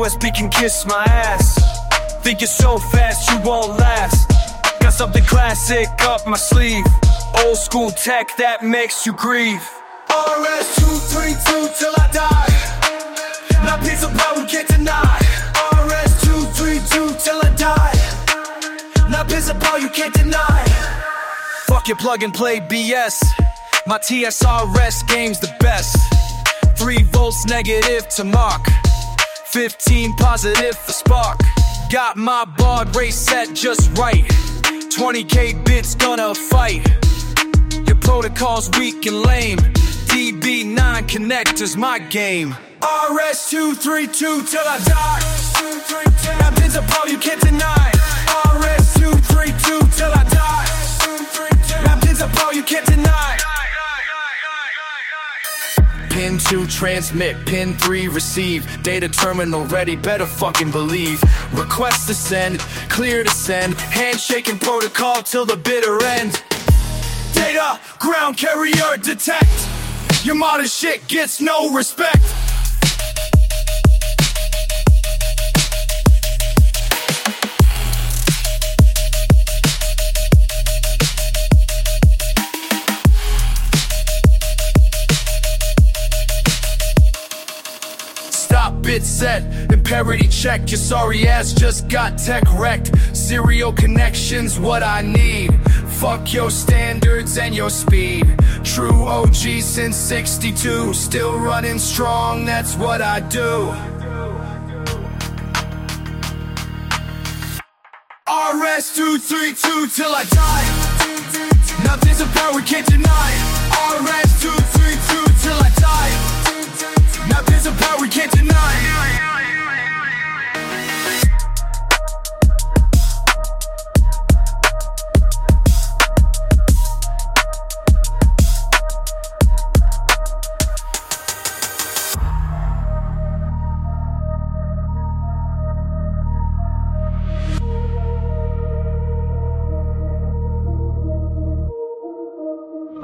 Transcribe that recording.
USB can kiss my ass. Think you're so fast you won't last. Got something classic up my sleeve. Old school tech that makes you grieve. RS-232 till I die. Not piece of power can't deny. RS-232 till I die. Not piece of power you can't deny. Fuck your plug and play BS. My TSRS game's the best. 3 volts negative to Mach 15 positive for spark. Got my baud rate set just right. 20k bits gonna fight. Your protocol's weak and lame. DB9 connectors my game. RS-232 till I die. Now pins a power you can't deny. RS-232 till I die. Now pins a power you can't deny. Pin 2 transmit, pin 3 receive. Data terminal ready, better fucking believe. Request to send, clear to send. Handshaking protocol till the bitter end. Data, ground carrier detect. Your modern shit gets no respect. Bit set and parity check. Your sorry ass just got tech wrecked. Serial connections what I need. Fuck your standards and your speed. True OG since 62. Still running strong, that's what I do. RS-232 till I die. Nothing's a power we can't deny. RS